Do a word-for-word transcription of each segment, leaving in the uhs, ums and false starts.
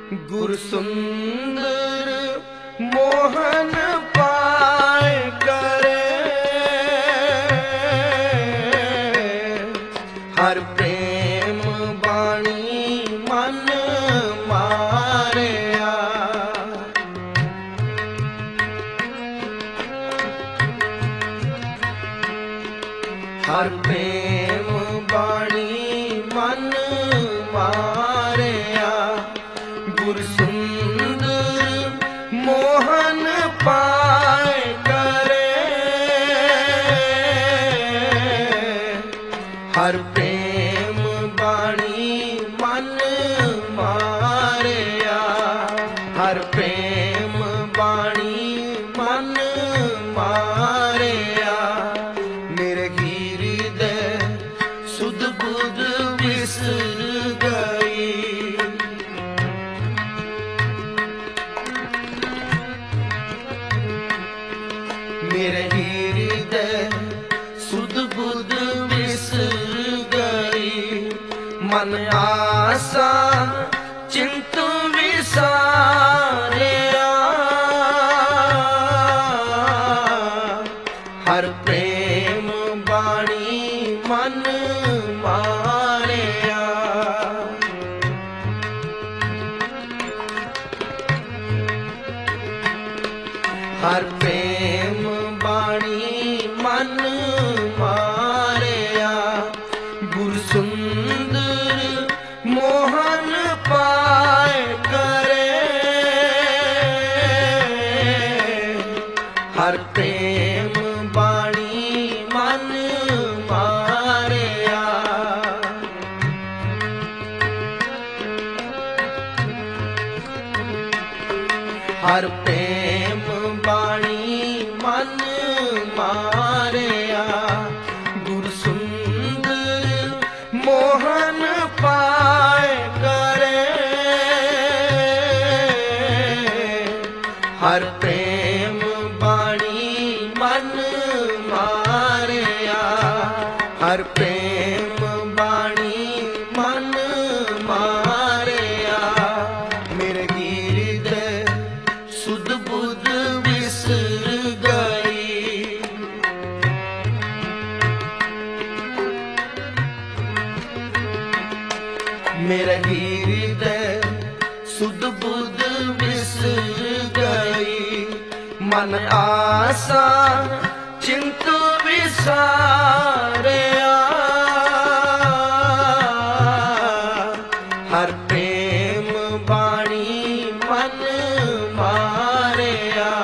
गुर सुंदर मोहन पाए करे, हर प्रेम बाणी मन मारिया। हर प्रेम बाणी मन मारिया, गुर सुंदर मोहन पाए करे, हर प्रेम बाणी मन मारिया। हर प्रेम बाणी मन मारिया, मेरे गिरदे सुध बुध विसर गई। मेरे हृदय सुध बुध विसर गई, मन आसा चिंत विसारिया। हर प्रेम बाणी मन मारिया। हर प्रेम बाणी मन मारिया, गुर सुंदर मोहन पाए करे, हर प्रेम बाणी मन मारिया। हर प्रेम बाणी मन मारिया, गुर सुंदर मोहन पाए करे, हर प्रेम बाणी मन मारिया। हर प्रेम बाणी मन मारिया, मेरे गिरदे सुध बुध विसर गई। मेरा हृदय सुध बुध विसर गई, मन आसा चिंत विसारिया। हर प्रेम बाणी मन मारिया।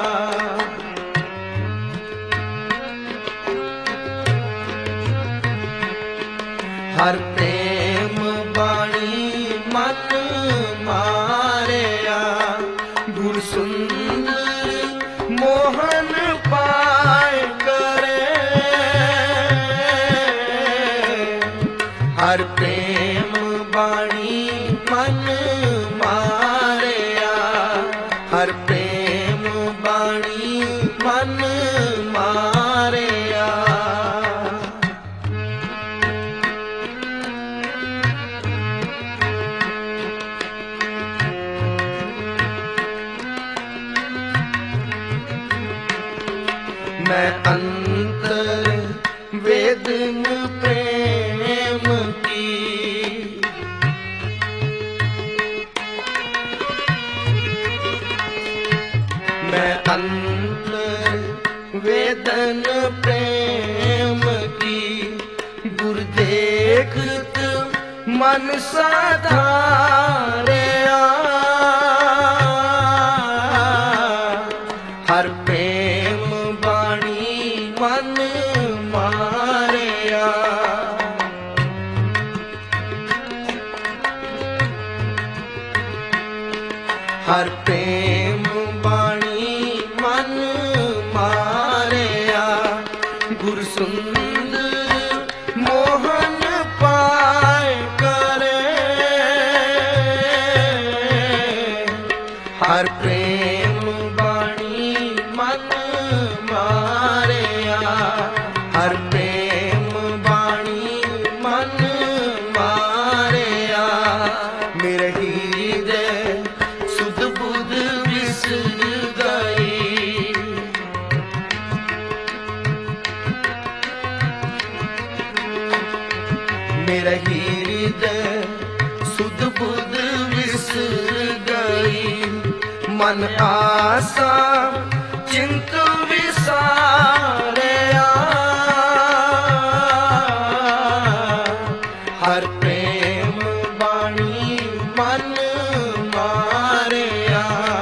हर प्रेम बाणी मन मारिया, गुर सुंदर मोहन पाए करे, हर प्रेम बाणी मन मारिया। हर प्रेम बाणी मन मारिया। मैं अंतर वेदन प्रेम की, मैं अंतर वेदन प्रेम की, गुर देखत मन साधारिया। हर प्रेम बाणी मन मारिया। हर प्रेम बाणी मन मारिया, गुर सुंदर मोहन पाए करे, हर प्रेम बाणी मन मारिया। हर प्रेम बाणी मन मारिया, मेरे हृदय ਮਨ ਆਸਾ ਚਿੰਤ ਵਿਸਾਰਿਆ ਹਰ ਪ੍ਰੇਮ ਬਾਣੀ ਮਨ ਮਾਰਿਆ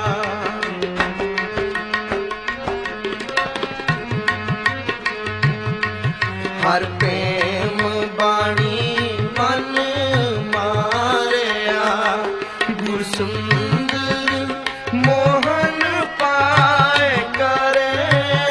ਹਰ ਪ੍ਰੇਮ ਬਾਣੀ ਮਨ ਮਾਰਿਆ ਗੁਰ ਸੁੰਦਰ ਮੋਹਨ ਪਾਏ ਕਰੇ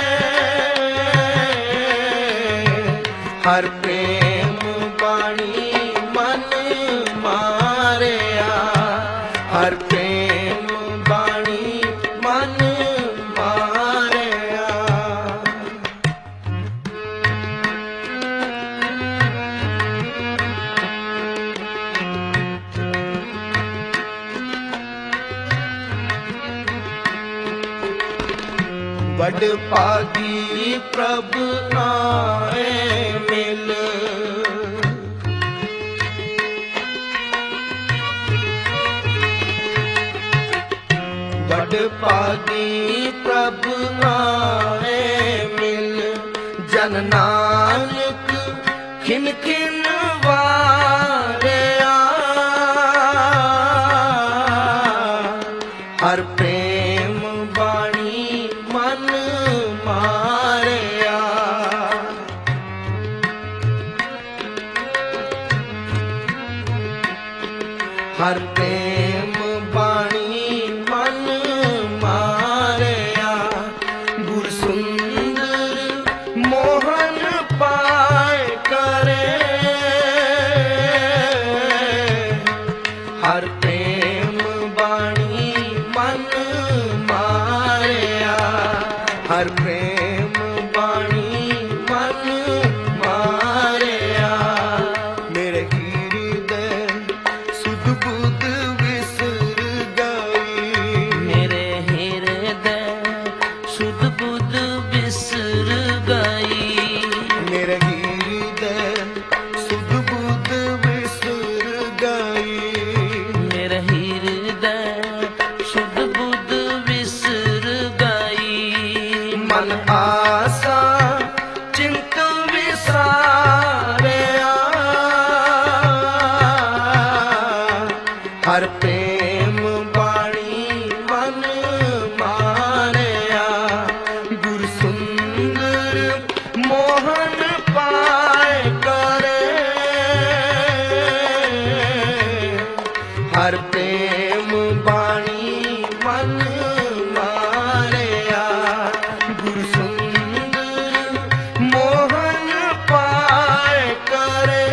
ਹਰ ਪ੍ਰੇਮ ਬਾਣੀ ਮਨ ਮਾਰਿਆ ਹਰ ਪ੍ਰੇਮ ਬਾਣੀ ਮਨ ਮਾਰਿਆ ਵਡ ਭਾਗੀ ਪ੍ਰਭ ਆਏ ਮਿਲ ਵਡ ਭਾਗੀ ਪ੍ਰਭ ਆਏ ਮਿਲ ਜਨ ਨਾਨਕ ਖਿਨ ਖਿਨ ਵਾਰਿਆ ਹਰ ਪ੍ਰੇਮ ਬਾਣੀ ਮਨ ਮਾਰਿਆ ਹਰ ਪ੍ਰੇਮ ਬਾਣੀ ਮਨ ਮਾਰਿਆ ਗੁਰ ਸੁੰਦਰ ਮੋਹਨ ਪਾਏ ਕਰੇ ਹਰ ਪ੍ਰੇਮ ਬਾਣੀ ਮਨ ਮਾਰਿਆ ਹਰ ਪ੍ਰੇਮ ਬਾਣੀ ਮਨ ਮਾਰਿਆ ਮੇਰੇ ਹਿਰਦੈ ਸੁਧ ਬੁੱਧ ਵਿਸਰ ਗਈ ਮੇਰੇ ਹਿਰਦੈ ਸੁਧ ਬੁੱਧ ਵਿਸਰ ਗਈ ਮੇਰੇ ਹਿਰਦੈ ਸੁਧ ਬੁੱਧ ਵਿਸਰ ਗਈ ਮੇਰੇ ਹਿਰਦੈ ਸੁਧ ਬੁੱਧ ਵਿਸਰ ਗਈ ਮਨ ਆਸਾ ਚਿੰਤ ਵਿਸਾਰਿਆ ਹਰ ਪ੍ਰੇਮ ਬਾਣੀ ਮਨ ਮਾਰਿਆ ਗੁਰ ਸੁੰਦਰ ਮੋਹਨ ਪਾਏ ਕਰੇ ਹਰ ਪ੍ਰੇਮ ਬਾਣੀ ਮਨ ਮਾਰਿਆ ਗੁਰ ਸੁੰਦਰ ਮੋਹਨ ਪਾਏ ਕਰੇ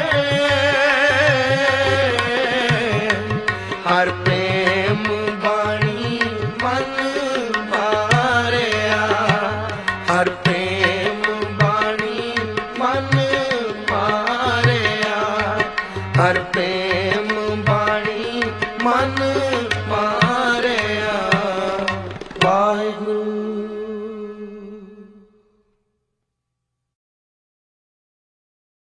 ਹਰ ਪ੍ਰੇਮ ਬਾਣੀ ਮਨ ਮਾਰਿਆ ਹਰ ਪ੍ਰੇਮ ਬਾਣੀ ਮਨ ਮਾਰਿਆ ਹਰ ਪ੍ਰੇਮ